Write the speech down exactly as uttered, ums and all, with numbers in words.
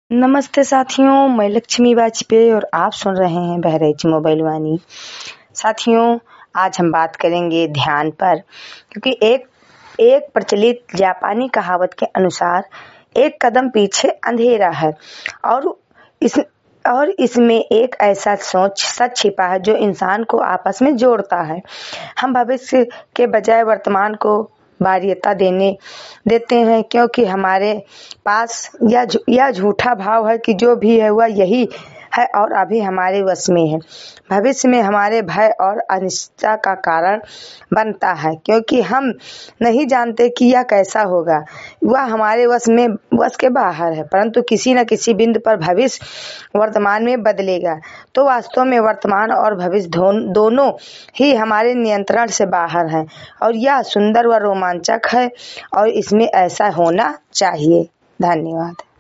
नमस्ते साथियों, मैं लक्ष्मी वाजपेयी और आप सुन रहे हैं बहरेच मोबाइल वाणी। साथियों, आज हम बात करेंगे ध्यान पर, क्योंकि एक एक प्रचलित जापानी कहावत के अनुसार एक कदम पीछे अंधेरा है और इस और इसमें एक ऐसा सोच सच छिपा है जो इंसान को आपस में जोड़ता है। हम भविष्य के बजाय वर्तमान को वरीयता देने देते हैं, क्योंकि हमारे पास यह यह झूठा भाव है कि जो भी है वह यही है और अभी हमारे वश में है। भविष्य में हमारे भय और अनिश्चितता का कारण बनता है, क्योंकि हम नहीं जानते कि यह कैसा होगा। वह हमारे वश में वश के बाहर है, परंतु किसी न किसी बिंदु पर भविष्य वर्तमान में बदलेगा। तो वास्तव में वर्तमान और भविष्य दोनों ही हमारे नियंत्रण से बाहर हैं और यह सुंदर व रोमांचक है और इसमें ऐसा होना चाहिए। धन्यवाद।